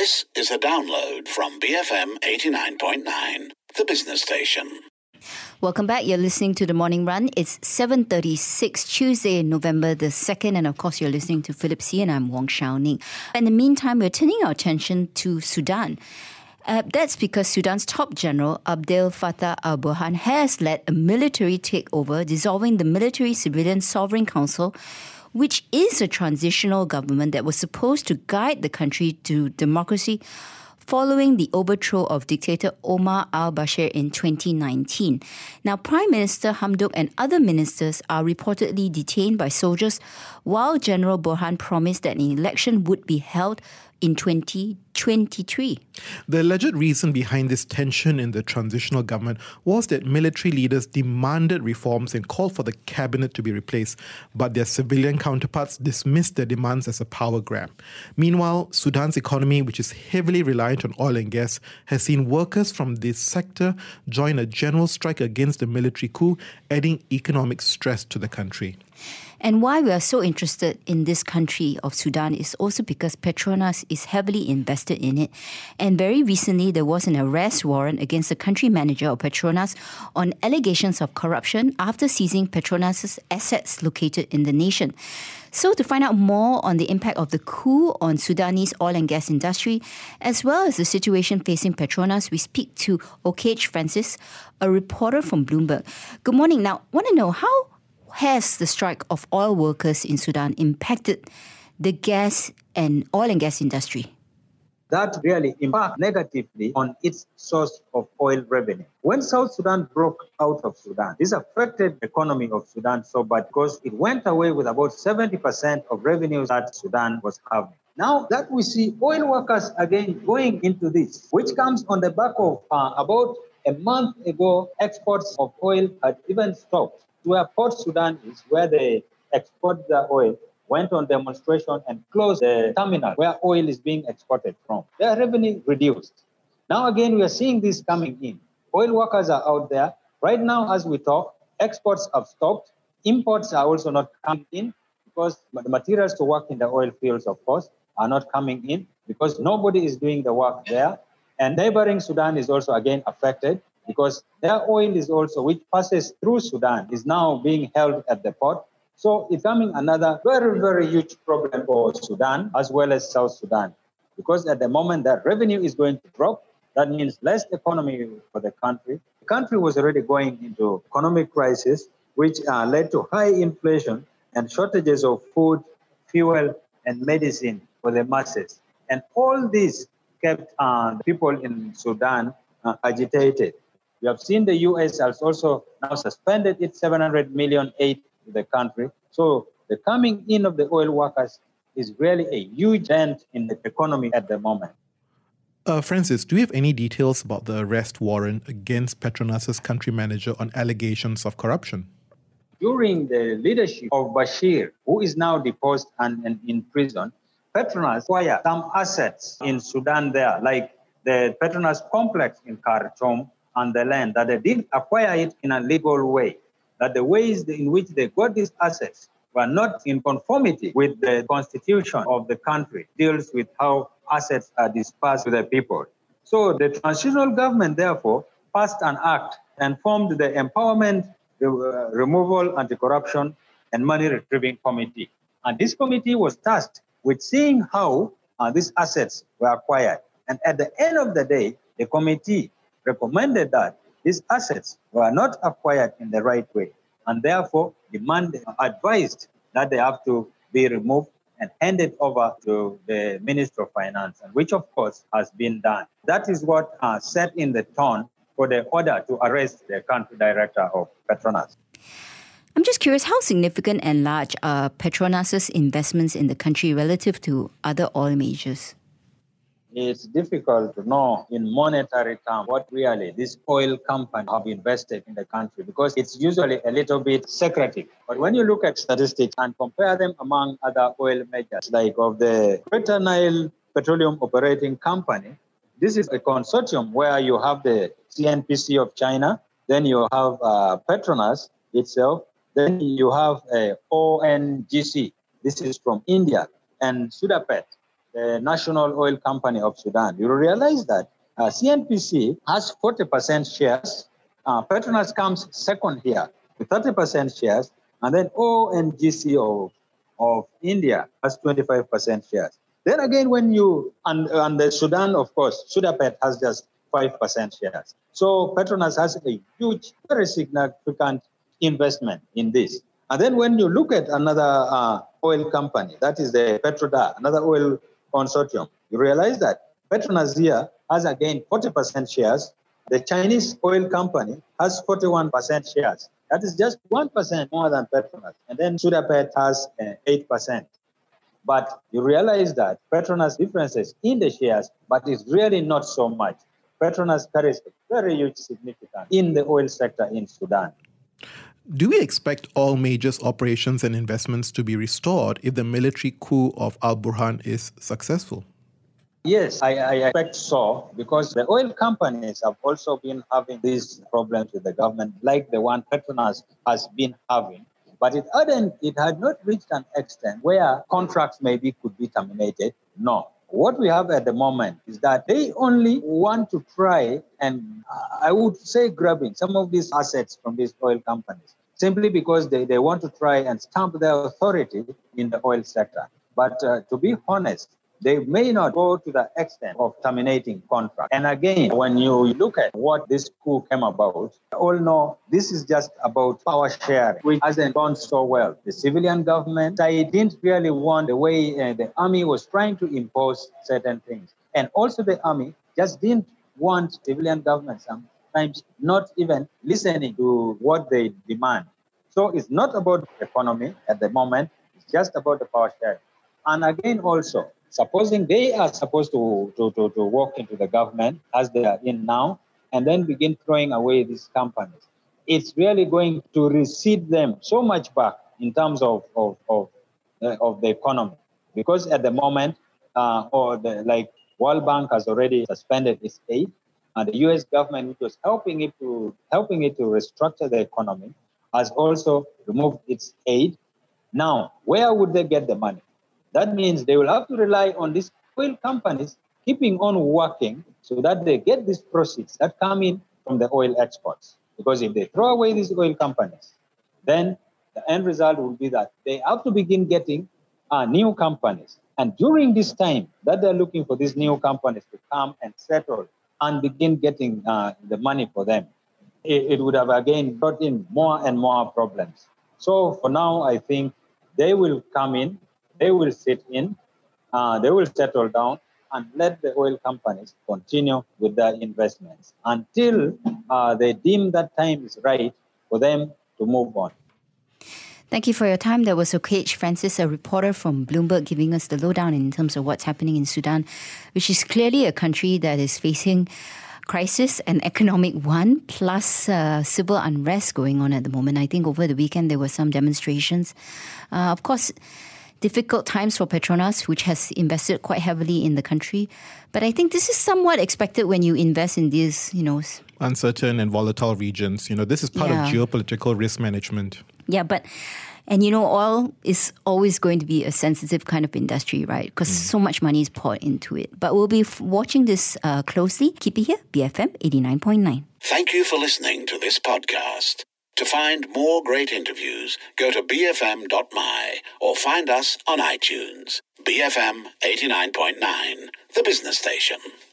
This is a download from BFM 89.9, the business station. Welcome back. You're listening to The Morning Run. It's 7:36, Tuesday, November the 2nd. And of course, you're listening to Philip C. and I'm Wong Shao Ning. In the meantime, we're turning our attention to Sudan. That's because Sudan's top general, Abdel Fattah al-Burhan, has led a military takeover, dissolving the Military-Civilian Sovereign Council, which is a transitional government that was supposed to guide the country to democracy following the overthrow of dictator Omar al-Bashir in 2019. Now, Prime Minister Hamdok and other ministers are reportedly detained by soldiers, while General Burhan promised that an election would be held in 2023. The alleged reason behind this tension in the transitional government was that military leaders demanded reforms and called for the cabinet to be replaced, but their civilian counterparts dismissed their demands as a power grab. Meanwhile, Sudan's economy, which is heavily reliant on oil and gas, has seen workers from this sector join a general strike against the military coup, adding economic stress to the country. And why we are so interested in this country of Sudan is also because Petronas is heavily invested in it. And very recently, there was an arrest warrant against the country manager of Petronas on allegations of corruption after seizing Petronas' assets located in the nation. So to find out more on the impact of the coup on Sudanese oil and gas industry, as well as the situation facing Petronas, we speak to Okech Francis, a reporter from Bloomberg. Good morning. Now, I want to know, how has the strike of oil workers in Sudan impacted the gas and oil and gas industry? That really impacted negatively on its source of oil revenue. When South Sudan broke out of Sudan, this affected the economy of Sudan so bad because it went away with about 70% of revenues that Sudan was having. Now that we see oil workers again going into this, which comes on the back of about a month ago, exports of oil had even stopped. Where Port Sudan is, where they export the oil, went on demonstration and closed the terminal where oil is being exported from. Their revenue reduced. Now again, we are seeing this coming in. Oil workers are out there. Right now, as we talk, exports have stopped. Imports are also not coming in because the materials to work in the oil fields, of course, are not coming in because nobody is doing the work there. And neighboring Sudan is also again affected, because their oil is also, which passes through Sudan, is now being held at the port. So it's becoming another very, very huge problem for Sudan as well as South Sudan. Because at the moment that revenue is going to drop, that means less economy for the country. The country was already going into economic crisis, which led to high inflation and shortages of food, fuel, and medicine for the masses. And all this kept people in Sudan agitated. We have seen the U.S. has also now suspended its $700 million aid to the country. So the coming in of the oil workers is really a huge dent in the economy at the moment. Francis, do you have any details about the arrest warrant against Petronas' country manager on allegations of corruption? During the leadership of Bashir, who is now deposed and in prison, Petronas acquired some assets in Sudan there, like the Petronas complex in Khartoum, and the land, that they did acquire it in a legal way, that the ways in which they got these assets were not in conformity with the constitution of the country, deals with how assets are dispersed to the people. So the transitional government, therefore, passed an act and formed the Empowerment, Removal, Anti-Corruption, and Money Retrieving Committee. And this committee was tasked with seeing how these assets were acquired. And at the end of the day, the committee recommended that these assets were not acquired in the right way, and therefore advised that they have to be removed and handed over to the Minister of Finance, and which of course has been done. That is what set in the tone for the order to arrest the country director of Petronas. I'm just curious, how significant and large are Petronas' investments in the country relative to other oil majors? It's difficult to know in monetary terms what really these oil companies have invested in the country, because it's usually a little bit secretive. But when you look at statistics and compare them among other oil majors, like of the Greater Nile Petroleum Operating Company, this is a consortium where you have the CNPC of China, then you have Petronas itself, then you have ONGC, this is from India, and Sudapet. the National Oil Company of Sudan, you realize that CNPC has 40% shares. Petronas comes second here with 30% shares. And then ONGC of India has 25% shares. Then again, when you, and the Sudan, of course, Sudapet has just 5% shares. So Petronas has a huge, very significant investment in this. And then when you look at another oil company, that is the Petrodar, another oil consortium, you realize that Petronas here has again 40% shares. The Chinese oil company has 41% shares. That is just 1% more than Petronas. And then Sudapet has 8%. But you realize that Petronas differences in the shares, but it's really not so much. Petronas carries a very huge significance in the oil sector in Sudan. Do we expect all major operations and investments to be restored if the military coup of Al-Burhan is successful? Yes, I expect so, because the oil companies have also been having these problems with the government, like the one Petronas has been having. But it had not reached an extent where contracts maybe could be terminated. No. What we have at the moment is that they only want to try and, I would say, grabbing some of these assets from these oil companies, simply because they want to try and stamp their authority in the oil sector. But to be honest, they may not go to the extent of terminating contracts. And again, when you look at what this coup came about, you all know this is just about power sharing, which hasn't gone so well. The civilian government, they didn't really want the way the army was trying to impose certain things. And also the army just didn't want civilian government sometimes not even listening to what they demand. So it's not about the economy at the moment, it's just about the power sharing. And again also, supposing they are supposed to walk into the government as they are in now, and then begin throwing away these companies, it's really going to recede them so much back in terms of the economy. Because at the moment, World Bank has already suspended its aid, and the U.S. government, which was helping it to restructure the economy, has also removed its aid. Now, where would they get the money? That means they will have to rely on these oil companies keeping on working so that they get these proceeds that come in from the oil exports. Because if they throw away these oil companies, then the end result will be that they have to begin getting new companies. And during this time that they're looking for these new companies to come and settle and begin getting the money for them, it would have again brought in more and more problems. So for now, I think they will come in, they will sit in, they will settle down and let the oil companies continue with their investments until they deem that time is right for them to move on. Thank you for your time. That was Okech Francis, a reporter from Bloomberg, giving us the lowdown in terms of what's happening in Sudan, which is clearly a country that is facing crisis, an economic one, plus civil unrest going on at the moment. I think over the weekend there were some demonstrations. Of course, difficult times for Petronas, which has invested quite heavily in the country. But I think this is somewhat expected when you invest in these, uncertain and volatile regions. This is part of geopolitical risk management. Yeah, and oil is always going to be a sensitive kind of industry, right? Because so much money is poured into it. But we'll be watching this closely. Keep it here, BFM 89.9. Thank you for listening to this podcast. To find more great interviews, go to bfm.my or find us on iTunes. BFM 89.9, the business station.